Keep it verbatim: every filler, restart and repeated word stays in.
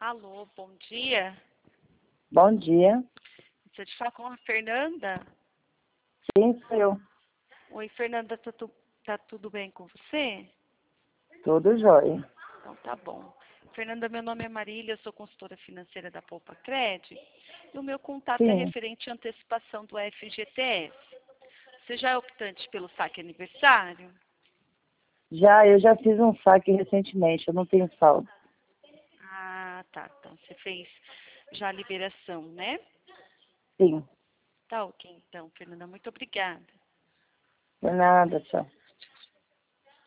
Alô, bom dia. Bom dia. Você te fala com a Fernanda? Sim, sou eu. Oi, Fernanda, tá, tu, tá tudo bem com você? Tudo jóia. Então tá bom. Fernanda, meu nome é Marília, eu sou consultora financeira da Poupa Cred. E o meu contato é Sim. referente à antecipação do F G T S. Você já é optante pelo saque aniversário? Já, eu já fiz um saque recentemente, eu não tenho saldo. Ah, tá. Então você fez já a liberação, né? Sim. Tá ok, então, Fernanda. Muito obrigada. Por nada, tchau.